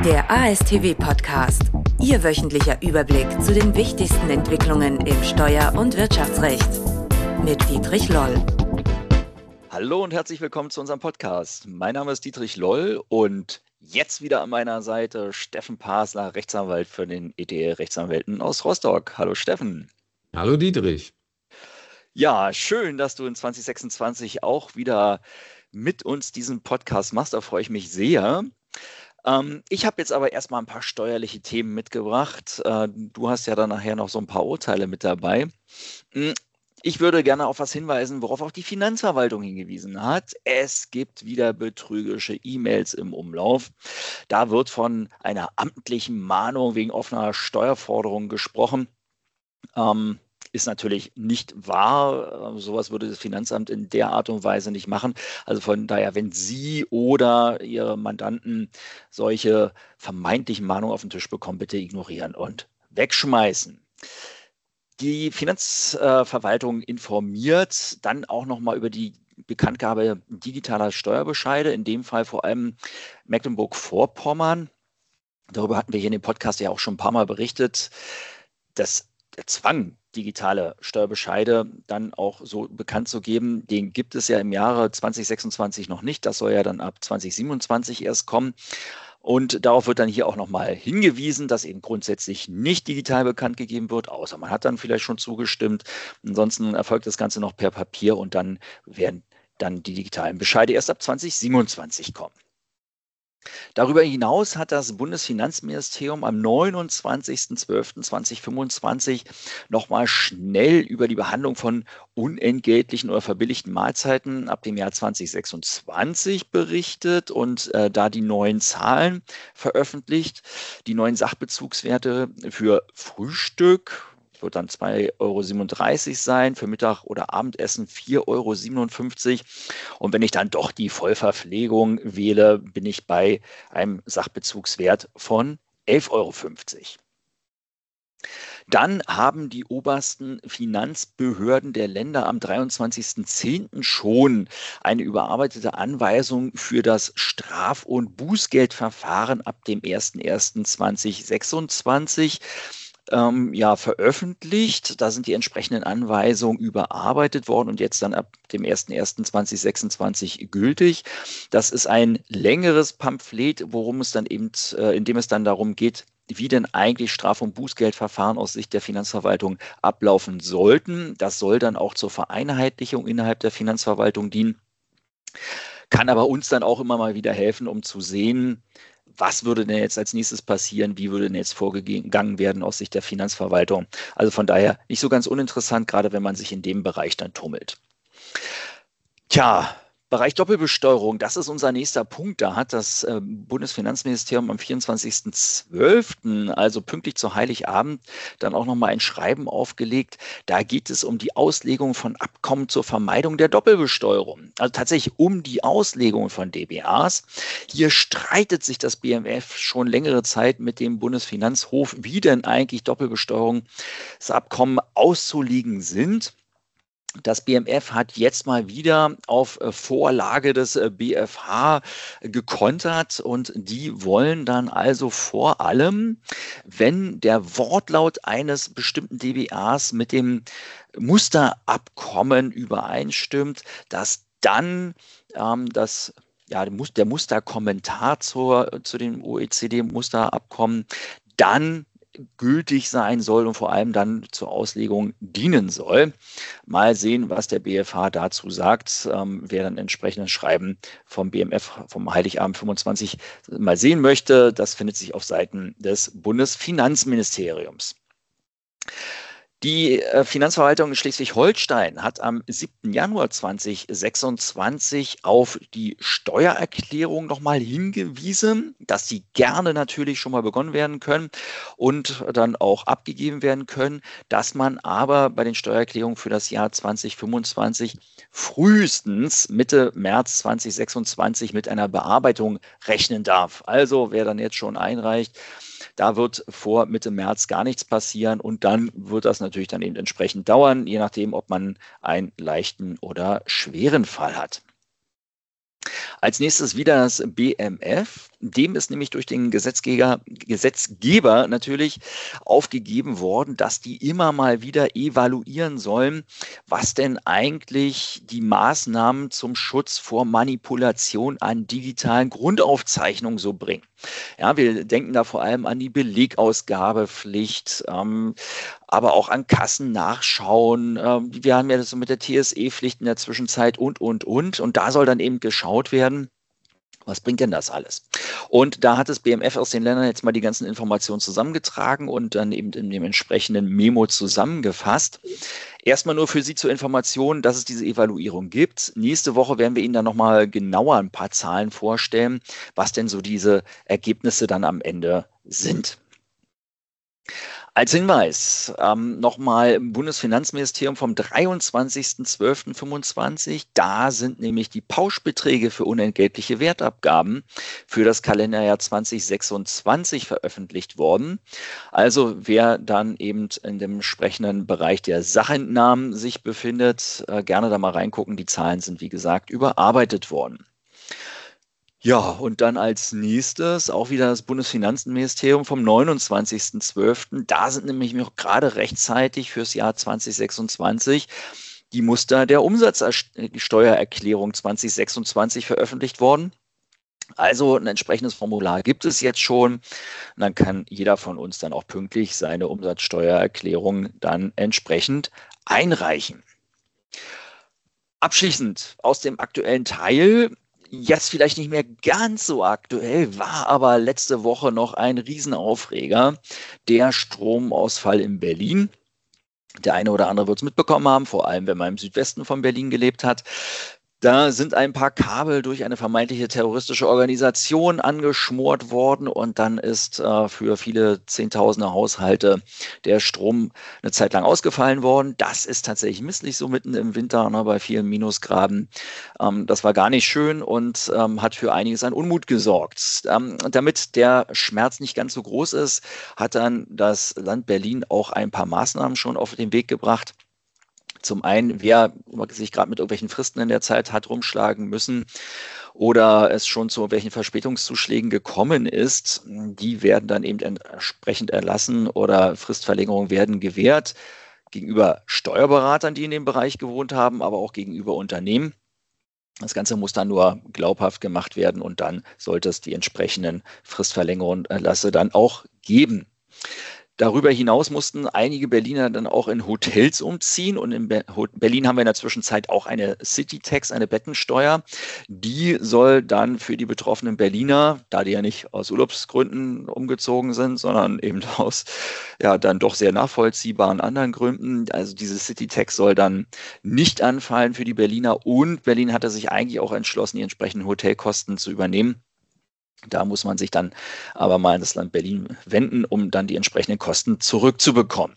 Der ASTW-Podcast. Ihr wöchentlicher Überblick zu den wichtigsten Entwicklungen im Steuer- und Wirtschaftsrecht. Mit Dietrich Loll. Hallo und herzlich willkommen zu unserem Podcast. Mein Name ist Dietrich Loll und jetzt wieder an meiner Seite Steffen Pasler, Rechtsanwalt für den ETL Rechtsanwälten aus Rostock. Hallo Steffen. Hallo Dietrich. Ja, schön, dass du in 2026 auch wieder mit uns diesen Podcast machst. Da freue ich mich sehr. Ich habe jetzt aber erstmal ein paar steuerliche Themen mitgebracht. Du hast ja dann nachher noch so ein paar Urteile mit dabei. Ich würde gerne auf was hinweisen, worauf auch die Finanzverwaltung hingewiesen hat. Es gibt wieder betrügerische E-Mails im Umlauf. Da wird von einer amtlichen Mahnung wegen offener Steuerforderungen gesprochen. Ist natürlich nicht wahr. Sowas würde das Finanzamt in der Art und Weise nicht machen. Also von daher, wenn Sie oder Ihre Mandanten solche vermeintlichen Mahnungen auf den Tisch bekommen, bitte ignorieren und wegschmeißen. Die Finanzverwaltung informiert dann auch nochmal über die Bekanntgabe digitaler Steuerbescheide, in dem Fall vor allem Mecklenburg-Vorpommern. Darüber hatten wir hier in dem Podcast ja auch schon ein paar Mal berichtet, dass der Zwang, digitale Steuerbescheide dann auch so bekannt zu geben, den gibt es ja im Jahre 2026 noch nicht. Das soll ja dann ab 2027 erst kommen. Und darauf wird dann hier auch nochmal hingewiesen, dass eben grundsätzlich nicht digital bekannt gegeben wird, außer man hat dann vielleicht schon zugestimmt. Ansonsten erfolgt das Ganze noch per Papier und dann werden dann die digitalen Bescheide erst ab 2027 kommen. Darüber hinaus hat das Bundesfinanzministerium am 29.12.2025 nochmal schnell über die Behandlung von unentgeltlichen oder verbilligten Mahlzeiten ab dem Jahr 2026 berichtet und da die neuen Zahlen veröffentlicht. Die neuen Sachbezugswerte für Frühstück wird dann 2,37 € sein, für Mittag- oder Abendessen 4,57 € Und wenn ich dann doch die Vollverpflegung wähle, bin ich bei einem Sachbezugswert von 11,50 € Dann haben die obersten Finanzbehörden der Länder am 23.10. schon eine überarbeitete Anweisung für das Straf- und Bußgeldverfahren ab dem 01.01.2026 veröffentlicht. Da sind die entsprechenden Anweisungen überarbeitet worden und jetzt dann ab dem 01.01.2026 gültig. Das ist ein längeres Pamphlet, in dem es dann darum geht, wie denn eigentlich Straf- und Bußgeldverfahren aus Sicht der Finanzverwaltung ablaufen sollten. Das soll dann auch zur Vereinheitlichung innerhalb der Finanzverwaltung dienen, kann aber uns dann auch immer mal wieder helfen, um zu sehen, was würde denn jetzt als nächstes passieren? Wie würde denn jetzt vorgegangen werden aus Sicht der Finanzverwaltung? Also von daher nicht so ganz uninteressant, gerade wenn man sich in dem Bereich dann tummelt. Tja, Bereich Doppelbesteuerung, das ist unser nächster Punkt. Da hat das Bundesfinanzministerium am 24.12., also pünktlich zu Heiligabend, dann auch nochmal ein Schreiben aufgelegt. Da geht es um die Auslegung von Abkommen zur Vermeidung der Doppelbesteuerung. Also tatsächlich um die Auslegung von DBAs. Hier streitet sich das BMF schon längere Zeit mit dem Bundesfinanzhof, wie denn eigentlich Doppelbesteuerungsabkommen auszulegen sind. Das BMF hat jetzt mal wieder auf Vorlage des BfH gekontert und die wollen dann also vor allem, wenn der Wortlaut eines bestimmten DBAs mit dem Musterabkommen übereinstimmt, dass dann der Musterkommentar zu dem OECD-Musterabkommen dann gültig sein soll und vor allem dann zur Auslegung dienen soll. Mal sehen, was der BfH dazu sagt. Wer dann entsprechendes Schreiben vom BMF vom Heiligabend 25 mal sehen möchte, das findet sich auf Seiten des Bundesfinanzministeriums. Die Finanzverwaltung in Schleswig-Holstein hat am 7. Januar 2026 auf die Steuererklärung nochmal hingewiesen, dass sie gerne natürlich schon mal begonnen werden können und dann auch abgegeben werden können, dass man aber bei den Steuererklärungen für das Jahr 2025 frühestens Mitte März 2026 mit einer Bearbeitung rechnen darf. Also wer dann jetzt schon einreicht, da wird vor Mitte März gar nichts passieren und dann wird das natürlich dann eben entsprechend dauern, je nachdem, ob man einen leichten oder schweren Fall hat. Als nächstes wieder das BMF. Dem ist nämlich durch den Gesetzgeber natürlich aufgegeben worden, dass die immer mal wieder evaluieren sollen, was denn eigentlich die Maßnahmen zum Schutz vor Manipulation an digitalen Grundaufzeichnungen so bringen. Ja, wir denken da vor allem an die Belegausgabepflicht, aber auch an Kassennachschauen. Wir haben ja das so mit der TSE-Pflicht in der Zwischenzeit und. Und da soll dann eben geschaut werden, was bringt denn das alles? Und da hat das BMF aus den Ländern jetzt mal die ganzen Informationen zusammengetragen und dann eben in dem entsprechenden Memo zusammengefasst. Erstmal nur für Sie zur Information, dass es diese Evaluierung gibt. Nächste Woche werden wir Ihnen dann nochmal genauer ein paar Zahlen vorstellen, was denn so diese Ergebnisse dann am Ende sind. Als Hinweis nochmal im Bundesfinanzministerium vom 23.12.25. Da sind nämlich die Pauschbeträge für unentgeltliche Wertabgaben für das Kalenderjahr 2026 veröffentlicht worden. Also wer dann eben in dem entsprechenden Bereich der Sachentnahmen sich befindet, gerne da mal reingucken. Die Zahlen sind, wie gesagt, überarbeitet worden. Ja, und dann als nächstes auch wieder das Bundesfinanzministerium vom 29.12. Da sind nämlich noch gerade rechtzeitig fürs Jahr 2026 die Muster der Umsatzsteuererklärung 2026 veröffentlicht worden. Also ein entsprechendes Formular gibt es jetzt schon. Und dann kann jeder von uns dann auch pünktlich seine Umsatzsteuererklärung dann entsprechend einreichen. Abschließend aus dem aktuellen Teil. Jetzt vielleicht nicht mehr ganz so aktuell, war aber letzte Woche noch ein Riesenaufreger, der Stromausfall in Berlin. Der eine oder andere wird es mitbekommen haben, vor allem wenn man im Südwesten von Berlin gelebt hat. Da sind ein paar Kabel durch eine vermeintliche terroristische Organisation angeschmort worden und dann ist für viele Zehntausende Haushalte der Strom eine Zeit lang ausgefallen worden. Das ist tatsächlich misslich so mitten im Winter, ne, bei vielen Minusgraden. Das war gar nicht schön und hat für einiges an Unmut gesorgt. Damit der Schmerz nicht ganz so groß ist, hat dann das Land Berlin auch ein paar Maßnahmen schon auf den Weg gebracht. Zum einen, wer sich gerade mit irgendwelchen Fristen in der Zeit hat rumschlagen müssen oder es schon zu irgendwelchen Verspätungszuschlägen gekommen ist, die werden dann eben entsprechend erlassen oder Fristverlängerungen werden gewährt gegenüber Steuerberatern, die in dem Bereich gewohnt haben, aber auch gegenüber Unternehmen. Das Ganze muss dann nur glaubhaft gemacht werden und dann sollte es die entsprechenden Fristverlängerungen dann auch geben. Darüber hinaus mussten einige Berliner dann auch in Hotels umziehen und in Berlin haben wir in der Zwischenzeit auch eine City-Tax, eine Bettensteuer. Die soll dann für die betroffenen Berliner, da die ja nicht aus Urlaubsgründen umgezogen sind, sondern eben aus ja dann doch sehr nachvollziehbaren anderen Gründen, also diese City-Tax soll dann nicht anfallen für die Berliner und Berlin hatte sich eigentlich auch entschlossen, die entsprechenden Hotelkosten zu übernehmen. Da muss man sich dann aber mal in das Land Berlin wenden, um dann die entsprechenden Kosten zurückzubekommen.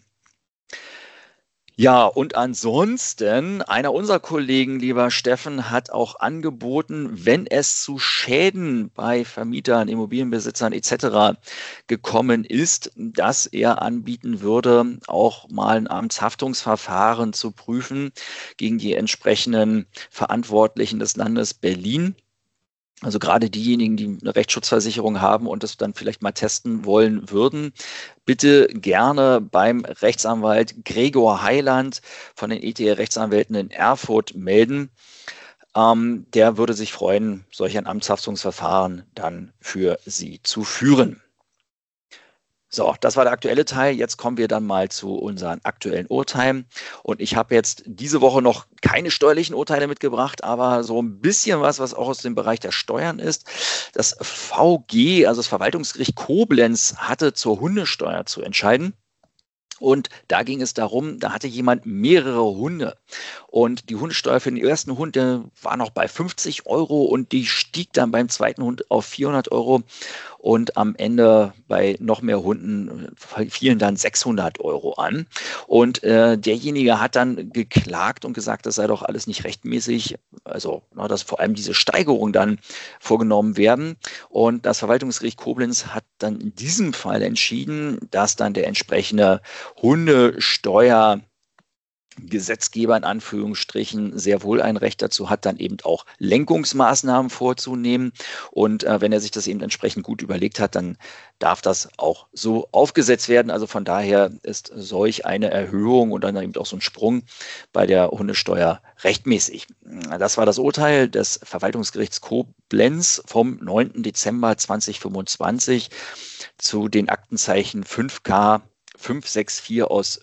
Ja, und ansonsten, einer unserer Kollegen, lieber Steffen, hat auch angeboten, wenn es zu Schäden bei Vermietern, Immobilienbesitzern etc. gekommen ist, dass er anbieten würde, auch mal ein Amtshaftungsverfahren zu prüfen gegen die entsprechenden Verantwortlichen des Landes Berlin. Also gerade diejenigen, die eine Rechtsschutzversicherung haben und das dann vielleicht mal testen wollen würden, bitte gerne beim Rechtsanwalt Gregor Heiland von den ETH-Rechtsanwälten in Erfurt melden. Der würde sich freuen, solch ein Amtshaftungsverfahren dann für Sie zu führen. So, das war der aktuelle Teil. Jetzt kommen wir dann mal zu unseren aktuellen Urteilen. Und ich habe jetzt diese Woche noch keine steuerlichen Urteile mitgebracht, aber so ein bisschen was auch aus dem Bereich der Steuern ist. Das VG, also das Verwaltungsgericht Koblenz, hatte zur Hundesteuer zu entscheiden. Und da ging es darum, da hatte jemand mehrere Hunde. Und die Hundesteuer für den ersten Hund, der war noch bei 50 Euro und die stieg dann beim zweiten Hund auf 400 Euro. Und am Ende bei noch mehr Hunden fielen dann 600 Euro an. Und derjenige hat dann geklagt und gesagt, das sei doch alles nicht rechtmäßig. Also, dass vor allem diese Steigerung dann vorgenommen werden. Und das Verwaltungsgericht Koblenz hat dann in diesem Fall entschieden, dass dann der entsprechende Hundesteuer Gesetzgeber in Anführungsstrichen sehr wohl ein Recht dazu hat, dann eben auch Lenkungsmaßnahmen vorzunehmen. Und wenn er sich das eben entsprechend gut überlegt hat, dann darf das auch so aufgesetzt werden. Also von daher ist solch eine Erhöhung und dann eben auch so ein Sprung bei der Hundesteuer rechtmäßig. Das war das Urteil des Verwaltungsgerichts Koblenz vom 9. Dezember 2025 zu den Aktenzeichen 5K 564 aus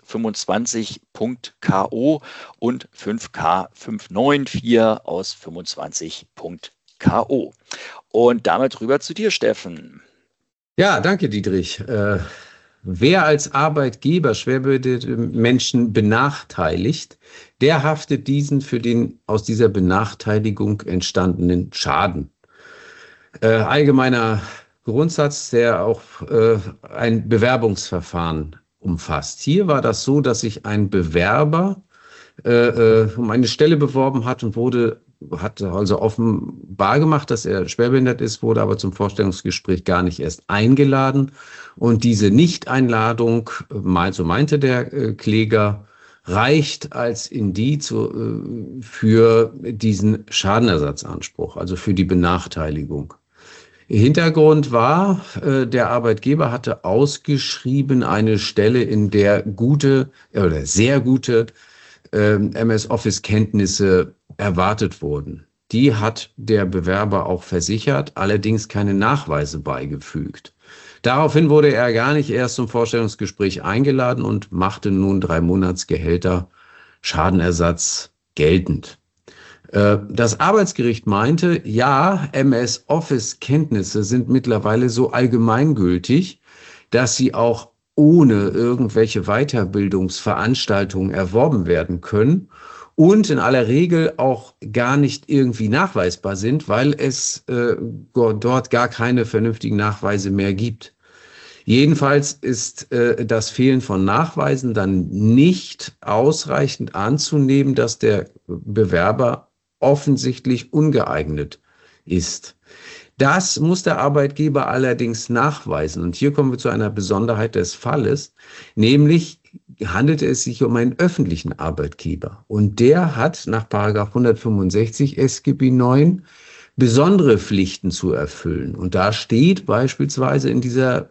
25.ko und 5K 594 aus 25.ko. Und damit rüber zu dir, Steffen. Ja, danke, Dietrich. Wer als Arbeitgeber schwerbehinderte Menschen benachteiligt, der haftet diesen für den aus dieser Benachteiligung entstandenen Schaden. Allgemeiner Grundsatz, der auch ein Bewerbungsverfahren umfasst. Hier war das so, dass sich ein Bewerber um eine Stelle beworben hat und hat also offenbar gemacht, dass er schwerbehindert ist, wurde aber zum Vorstellungsgespräch gar nicht erst eingeladen. Und diese Nichteinladung, so meinte der Kläger, reicht als Indiz für diesen Schadenersatzanspruch, also für die Benachteiligung. Hintergrund war, der Arbeitgeber hatte ausgeschrieben eine Stelle, in der sehr gute MS-Office-Kenntnisse erwartet wurden. Die hat der Bewerber auch versichert, allerdings keine Nachweise beigefügt. Daraufhin wurde er gar nicht erst zum Vorstellungsgespräch eingeladen und machte nun 3 Monatsgehälter Schadenersatz geltend. Das Arbeitsgericht meinte, ja, MS-Office-Kenntnisse sind mittlerweile so allgemeingültig, dass sie auch ohne irgendwelche Weiterbildungsveranstaltungen erworben werden können und in aller Regel auch gar nicht irgendwie nachweisbar sind, weil es dort gar keine vernünftigen Nachweise mehr gibt. Jedenfalls ist das Fehlen von Nachweisen dann nicht ausreichend anzunehmen, dass der Bewerber offensichtlich ungeeignet ist. Das muss der Arbeitgeber allerdings nachweisen. Und hier kommen wir zu einer Besonderheit des Falles, nämlich handelte es sich um einen öffentlichen Arbeitgeber. Und der hat nach § 165 SGB IX besondere Pflichten zu erfüllen. Und da steht beispielsweise in dieser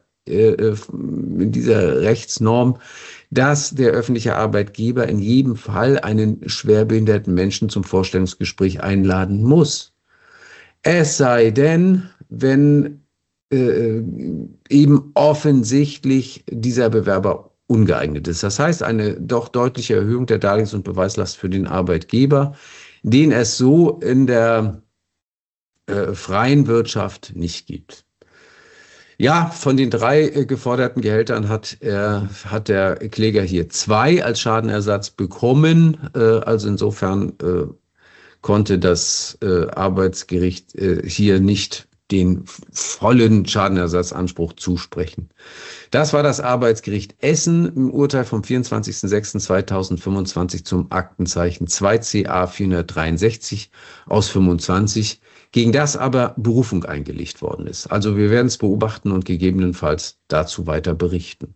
Rechtsnorm, dass der öffentliche Arbeitgeber in jedem Fall einen schwerbehinderten Menschen zum Vorstellungsgespräch einladen muss. Es sei denn, wenn eben offensichtlich dieser Bewerber ungeeignet ist. Das heißt, eine doch deutliche Erhöhung der Darlehens- und Beweislast für den Arbeitgeber, den es so in der freien Wirtschaft nicht gibt. Ja, von den 3 geforderten Gehältern hat der Kläger hier 2 als Schadenersatz bekommen. Also insofern konnte das Arbeitsgericht hier nicht den vollen Schadenersatzanspruch zusprechen. Das war das Arbeitsgericht Essen im Urteil vom 24.06.2025 zum Aktenzeichen 2CA 463 aus 25, gegen das aber Berufung eingelegt worden ist. Also wir werden es beobachten und gegebenenfalls dazu weiter berichten.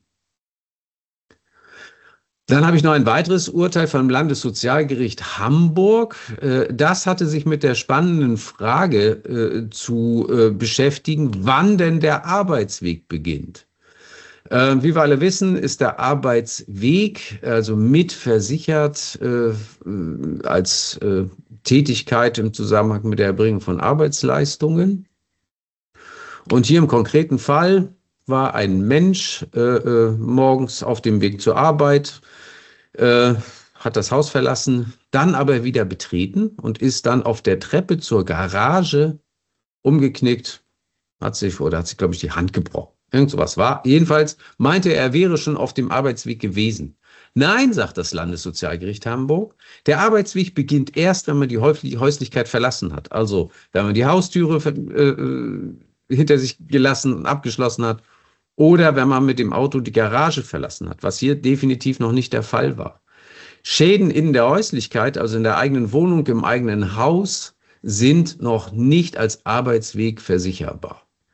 Dann habe ich noch ein weiteres Urteil vom Landessozialgericht Hamburg. Das hatte sich mit der spannenden Frage zu beschäftigen, wann denn der Arbeitsweg beginnt. Wie wir alle wissen, ist der Arbeitsweg also mitversichert als Tätigkeit im Zusammenhang mit der Erbringung von Arbeitsleistungen. Und hier im konkreten Fall war ein Mensch morgens auf dem Weg zur Arbeit, hat das Haus verlassen, dann aber wieder betreten und ist dann auf der Treppe zur Garage umgeknickt, hat sich, glaube ich, die Hand gebrochen. Irgend sowas war. Jedenfalls meinte er wäre schon auf dem Arbeitsweg gewesen. Nein, sagt das Landessozialgericht Hamburg, der Arbeitsweg beginnt erst, wenn man die Häuslichkeit verlassen hat. Also, wenn man die Haustüre hinter sich gelassen und abgeschlossen hat oder wenn man mit dem Auto die Garage verlassen hat, was hier definitiv noch nicht der Fall war. Schäden in der Häuslichkeit, also in der eigenen Wohnung, im eigenen Haus, sind noch nicht als Arbeitsweg versicherbar.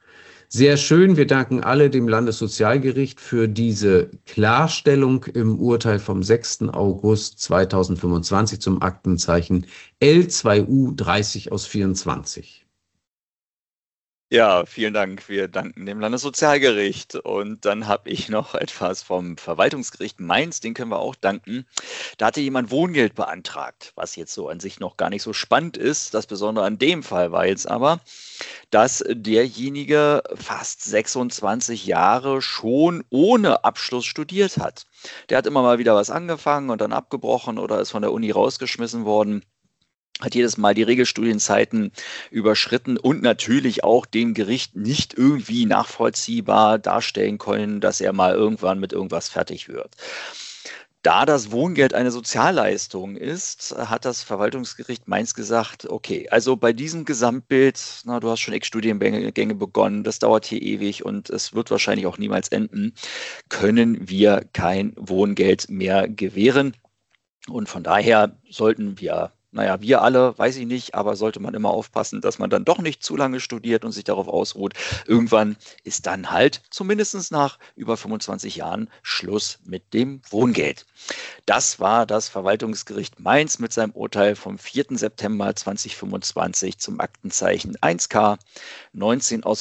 Sehr schön. Wir danken alle dem Landessozialgericht für diese Klarstellung im Urteil vom 6. August 2025 zum Aktenzeichen L2U 30 aus 24. Ja, vielen Dank. Wir danken dem Landessozialgericht. Und dann habe ich noch etwas vom Verwaltungsgericht Mainz, den können wir auch danken. Da hatte jemand Wohngeld beantragt, was jetzt so an sich noch gar nicht so spannend ist. Das Besondere an dem Fall war jetzt aber, dass derjenige fast 26 Jahre schon ohne Abschluss studiert hat. Der hat immer mal wieder was angefangen und dann abgebrochen oder ist von der Uni rausgeschmissen worden. Hat jedes Mal die Regelstudienzeiten überschritten und natürlich auch dem Gericht nicht irgendwie nachvollziehbar darstellen können, dass er mal irgendwann mit irgendwas fertig wird. Da das Wohngeld eine Sozialleistung ist, hat das Verwaltungsgericht Mainz gesagt, okay, also bei diesem Gesamtbild, du hast schon x Studiengänge begonnen, das dauert hier ewig und es wird wahrscheinlich auch niemals enden, können wir kein Wohngeld mehr gewähren. Und von daher sollten wir alle, weiß ich nicht, aber sollte man immer aufpassen, dass man dann doch nicht zu lange studiert und sich darauf ausruht. Irgendwann ist dann halt zumindest nach über 25 Jahren Schluss mit dem Wohngeld. Das war das Verwaltungsgericht Mainz mit seinem Urteil vom 4. September 2025 zum Aktenzeichen 1K 19 aus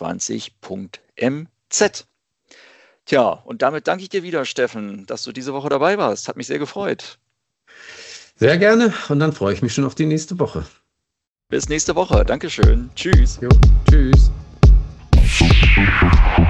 25.mz. Tja, und damit danke ich dir wieder, Steffen, dass du diese Woche dabei warst. Hat mich sehr gefreut. Sehr gerne und dann freue ich mich schon auf die nächste Woche. Bis nächste Woche. Dankeschön. Tschüss. Jo, tschüss.